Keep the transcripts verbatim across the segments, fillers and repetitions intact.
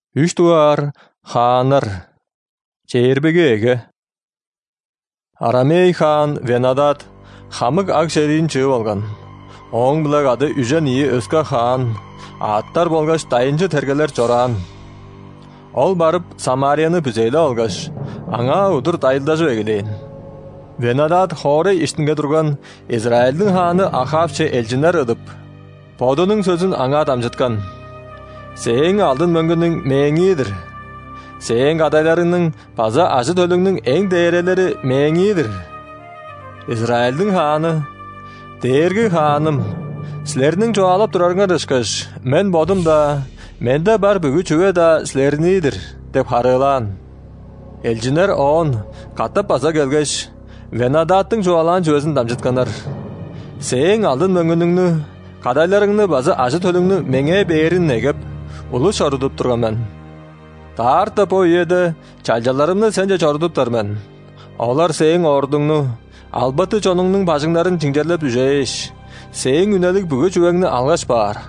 Үш туар ханар. Чейірбегеге. Арамей хан Венадат хамык ак шерин чыып алган. Оң билек ады үжен ии өскө хан. Аттар болгаш тайынчы тергелер чоран. Ол барып Самарияны бүзейле алгаш, аңа удур тайылдажы эгелейин. Венадат хоре иштинге турган Израилдин ханы Ахавчы элчинер ыдып, подунун сөзүн аңа тамжыткан. Сең алдын мөңгүнүң мээңидир. Сең адайларының паза ажы төлүңнүң эң дээрелери мээңидир. Израилдин ханы, дээрги ханым, силердин жоалап турарыңар ышкыш, мен бодум да, менде бар бүгү чүве да силеринидир, деп харыылаан. Элчинер оон каттап паза келгеш, Венадаттың жоалаан жөзүн дамжытканар. Сең алдын мөңгүнүңнү, кадайларыңны база ажы төлүңнү меңе бээрин эгеп, улу чорудуп турганмын. Тарта поеде чалжаларымны сенже чорудуптармын. Олар сең ордуңну, албаты чонуңнун бажыңдарын чиңжерлеп үжейш, сең үнелик бүгү чүвеңни алгаш бар.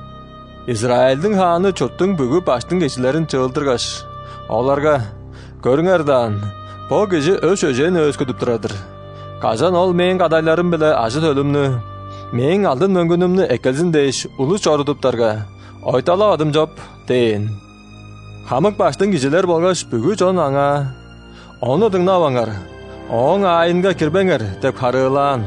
Израилдин ханы чоттуң бүгү баштың кечилерин чыылдыргаш, оларга көрүңердан, по кежи өш өжен өскөдүп турадыр. Кажан ол мен кадайларым биле ажы төлүмнү, мен алдын мөңгүнүмнү экелсин дейш улу чорудуптарга, ойтала адым жоп, дейин. Хамык баштың кечилер болгаш бүгү чон аңа, ону дыңнабаңар, оң айынга кирбеңер, деп харыылаан.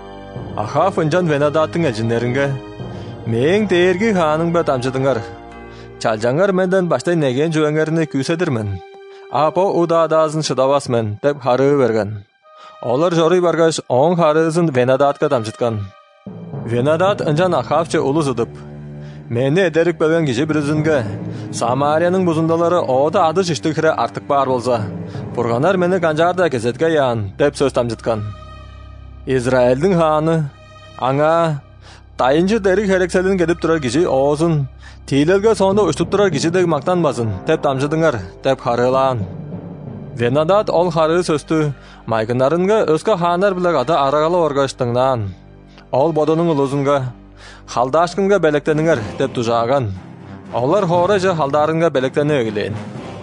Ахав ынжан Венадаттың элчинеринге, мен дээрги ханыңба тамжыдыңар, чалжаңар менден баштай неген жөңерини күүседирмин. Апо удадазын шыдабасмын, деп харыы берген. Олар жорый баргаш, оң харыызын Венадатка тамжыткан. Венадат ынжан Ахавчы улус ыдып, мени эдерик белген киши биризинге, Самарияның бузундалары ода ады шиштикире артык бар болса, бурганар мени канжарда кезетке яан, деп сөз тамжыткан. Израилдин ханы, аңа, тайынчы дерик херекселин келип турар киши оозун, тийлелге сонда уштуп турар кишидеги мактанбасын, деп тамжыдыңар, деп харыылаан. Венадат ол харыы сөстү, майгынарынга өскө ханар билек ада арагалы оргаштыңнан. Ол бодонун улузунга, халдашкынга белектениңер, деп тужааган. Олар хорежа халдарынга белектени эгилейин.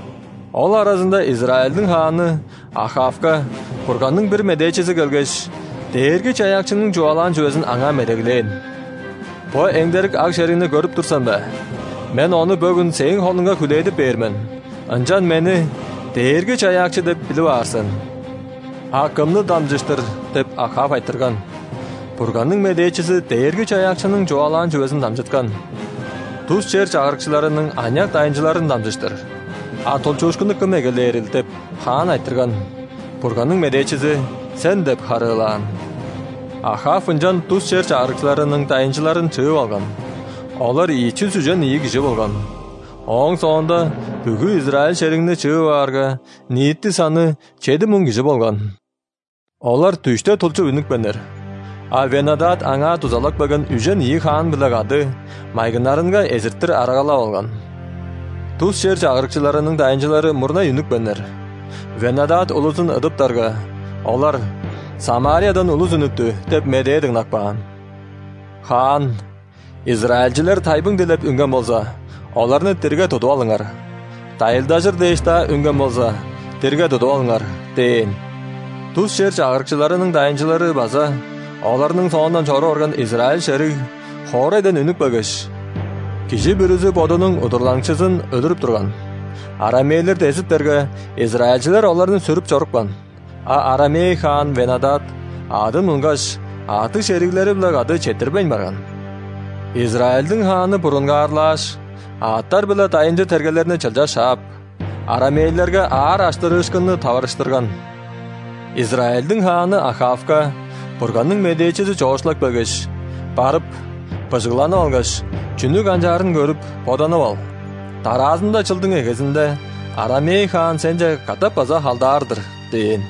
Ол аразында Израилдин ханы Ахавка курганның бир медечиси келгеш, дээрги чаякчынын жуалаан жөзүн аңа медегилейин. По эңдерик ак шерини көрүп турсам да, мен оны бөгүн сең холунга күлейдип бермен. Анжан мени дээрги чаякчы деп билип арсын. Акымны дамжыштыр, деп Ахав айтырган. Бурганның медечиси дээрги чаякчынын жуалаан жөзүн дамжыткан. Туз жер чагырыкчыларынын аняк дайынчыларын дамжыштыр. А толчушкуну кым эгелерил, деп хан айтырган. Бурганның медечиси сен, деп харыылаан. Ахав ынжан туз жер чагырыкчыларынын дайынчыларын чыып алган. Олар ичи сүжен ии киши болгон. Оң соонда бүгү Израиль шериңни чыып аарга ниитти саны жети миң киши болгон. Олар түштө тулчу үнүкпенер. А Венадат аңа тузалак бөгөн үжен ии хан билек ады майгынарынга эзирттир арагала болгон. Туз жер чагырыкчыларынын дайынчылары мурна үнүкпенер. Венадат улузун ыдыптарга, олар Самариядан улус үнүптү, деп медээ дыңнакпаан. Хан, Израильчилер тайбың делеп үнген болса, оларны тирге тутуп алыңар. Тайылдажыр дейишта үнген болса, тирге тутуп алыңар, дейин. Туз жер чагырыкчыларынын дайынчылары база, оларның соондан чору орган Израиль шериг хорейден үнүк бөгөш. Киши бүрүзү бодунун удурлаңчысын өдүрүп турган. Арамейлер тесиптерге Израильчилер оларын сүрүп чорукпан. А Арамей хан Венадат адын унгаш, аты шериглери билек ады четирбейн барган. Израилдин ханы бурунга арлаш, аттар биле тайынчы тергелерини чылжа шаап, арамейлерге аар аштырышкынны табарыштырган. Израилдин ханы Ахавка бурганның медечиси чоошулак бөгөш, барып, пыжыгланып алгаш, чүнүк анжарын көрүп, поданып ал. Таразында чылдың эгезинде, Арамей хан сенже катап база халдаардыр, дейин.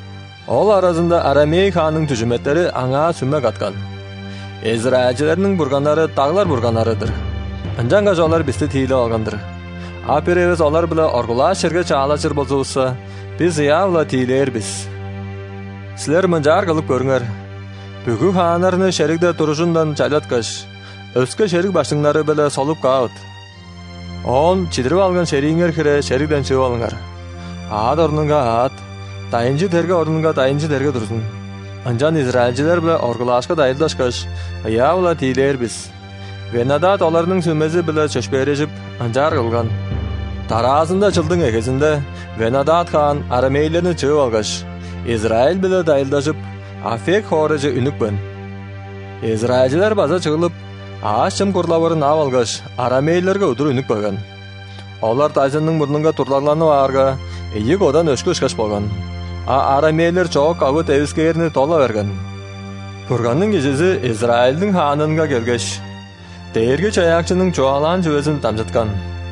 Ол аразында Арамей ханның түжүметтери аңа сүмөк аткан. Израильчилердин бурганнары тагылар бурганнарыдыр. Анжанга жолар бизди тийлеп алгандыр. Аперебиз олар биле оргула шерге чаалачыр болсобузса, биз ыявла тийлербиз. Силер мынжаар кылып көрүңөр. Бүгү ханарны шеригде турушундан чайлаткаш, өскө шерик башыңнары беле солуп каабыт. Он чидирip алган шериңер кире шерикден чыгып алыңар. Ат орнунга ат, тайынчы терге орнунга тайынчы терге турсун. Анжан Израильчилер биле оргулашка дайылдашкаш, ыя була тийлербиз. Венадат оларның сүмези биле чөшпөрежип анжар кылган. Таразында жылдың экесинде Венадат хан арамейлерни чыгып алгаш, Израиль биле дайылдашып, Афек хорежи үнүкпөн. Израильчилер база чыгылып, Ашым курлабарын ап алгаш, арамейлерге удур үнүк болгон. Олар Тайзанның мурнунга турларланып арга, ийик одан өшкө ышкаш болгон. А арамейлер чоок абы тебискерини тола берген. Курганның кечеси Израильдин ханынга келгеш, Дээрги чаякчының чуалан жөзүн тамжыткан.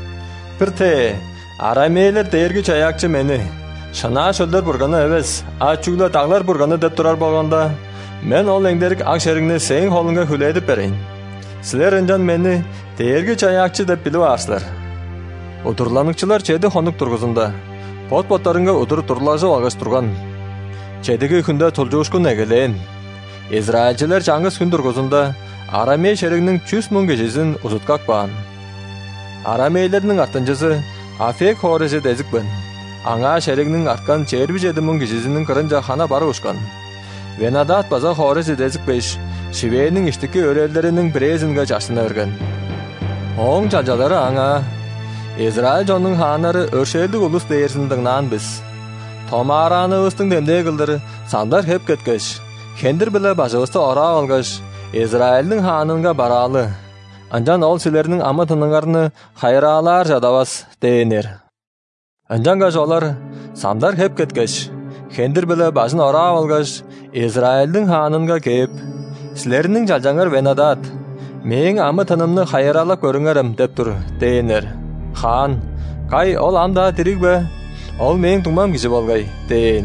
Пирте, арамейлер дээрги чаякчы мени, шана шөлдөр бурганы эбес, ачугла таглар бурганы деп турар болгонда, мен ол эңдерик ак шеригни сең холунга хүледип берейин. Силер энжан мени дээрги чаякчы деп билип арсыздар. Удурланыкчылар чеди хонук тургузунда, пот-поттарынга удур турлажып алгаш турган. Чедиги күндө тулжуушкун эгелен. Израильчилер жаңгыз күн тургузунда арамей шеригнин жүз миң кишисин узуткак баан. Арамейлердин артынчысы Афек хорежи дезикпен. Аңа шеригнин арткан жерби жети миң кишисинин кырынжа хана барып ушкан. Венадат база хорежи дезикпеш, Шивейнин иштики өрелдеринин бирезинге жашына берген. Оң жалжалары аңа, Израиль жонун ханары өршелдик улус дээрсиндигнан биз. Томараныбыздын демдей кылдыры сандар хеп кеткеш, хендир биле башыбызды орап алгаш, Израильдин ханынга баралы. Анжан ол силердин амытыныңарны хайралар жадабас дейнер. Анжангаш олар сандар хеп кеткеш, хендир биле башын орап алгаш, Израильдин ханынга кеп, силердин жалжаңар Венадат, мең амытынымны хайралап көрүңөрөм деп тур дейнер. Хан, кай ол анда тирик бе? Ол мең туңмам киши болгай дейин.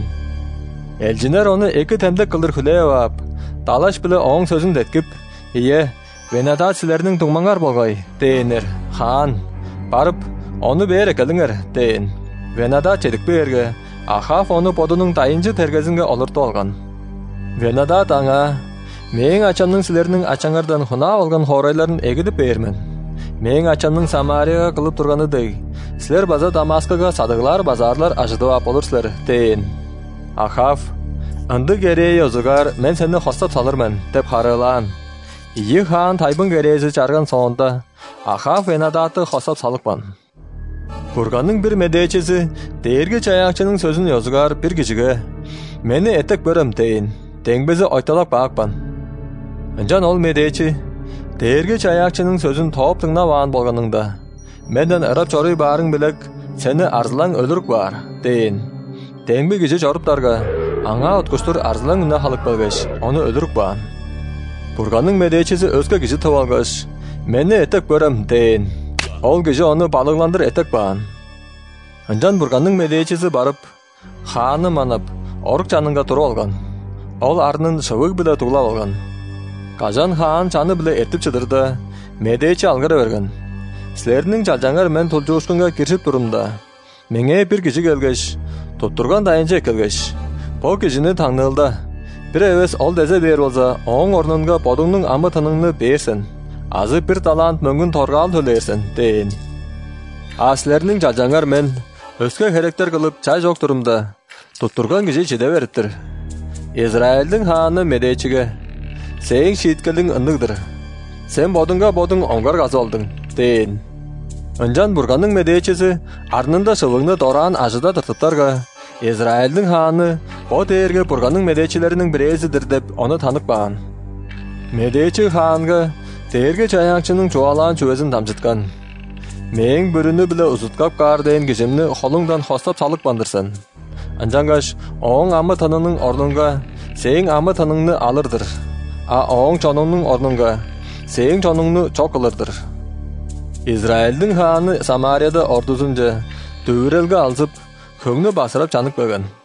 Элчинер оны эки темдек кылдыр хүлеп ап, талаш биле оң сөзүн деткип, ие, Венадат силердин туңмаңар болгай дейинер. Хан, барып, оны бээр экелиңер дейин. Венадат чедик берге, Ахав оны подунун тайынчы тергезинге олуртуп алган. Венадат аңа, Мең ачамның силердин ачаңардан хунап алган хорайларын эгидип бермен. Мең ачамның Самарияга кылып турганыдай, силер база Дамаскага садыглар, базарлар ажытып ап болурсулар дейин. Ахав, ынды керей озугар, мен сени хостап салырмын деп харылан. Ийи хан тайбын керейси чарган соонда, Ахав Венадатты хостап салыкпан. Курганның бир медечиси дээрги чаякчынын сөзүн озугар бир кишиге, мени этек көрөм дейин, деңбези ойталап баакпан. Анжан ол медечи, дээрги чаякчынын сөзүн топ тыңнап аан болгонуңда, менден ырап чорый баарың билек, сени арзылаң өлүрүк бар дейин. Деңби киши чоруптарга, аңа откуштур арзылаң үнө халык белгеш, оны өлүрүк баан. Курганның медечиси өзгө киши тып алгаш, мени этек көрөм дейин. Ол киши оны балыгландыр этек баан. Анжан Бурганның медечиси барып, хааны манып, орук жанынга туруп алган. Ол арнын шыбык биле туглап алган. Кажан хаан чаны биле эртип чыдырда, медечи алгыра берген. Силердин жалжаңар мен тулжуушкунга киришип турумда, меңе бир киши келгеш, туттурган дайынча келгеш. Бул кишини таңнылда, бир эбес ол дезе бер болса, оң орнунга бодуңнун амытыныңны берсин. Азы бир талант мөңгүн торгал төлерсин дейин. А силердин жалжаңар мен өскө керектер кылып чай жок турумда, туттурган киши чиде бериптир. Израильдин хааны медечиге, сең шииткелиң ындыгдыр. Сен бодуңга бодуң оңгар казы олдың дейин. Анжан Бурганның медечиси арнында шыбыгны дораан ажыда тыртыптарга, Израильдин хааны о дээрге Бурганның медечилеринин бирезидир деп оны таныкпаган. Медечи хаанга дээрге чаякчынын чуалаан чүбөзүн тамжыткан. Мең бүрүнү биле узуткап каар дейин кишимни холуңдан хостап салыкпандырсын. Анжангаш оң амы тынының орнунга сең амы тыныңны алырдыр. А оң чонуңнун орнунга сең чонуңну чок кылырдыр. Израильдин хааны Самарияда ордусунча дүүрелге алзып, көңнү басырап жанып көлгөн.